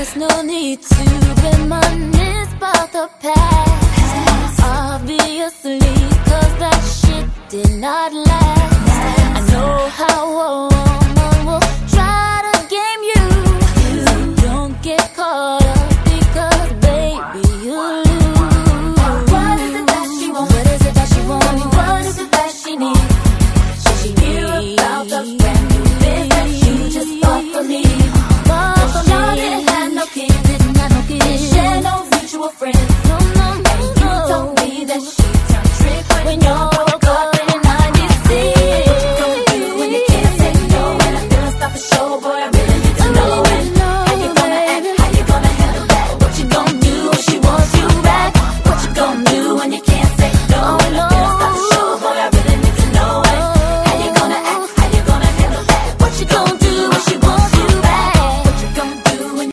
no need to reminisce about the past. Obviously, cause that shit did not last. I know how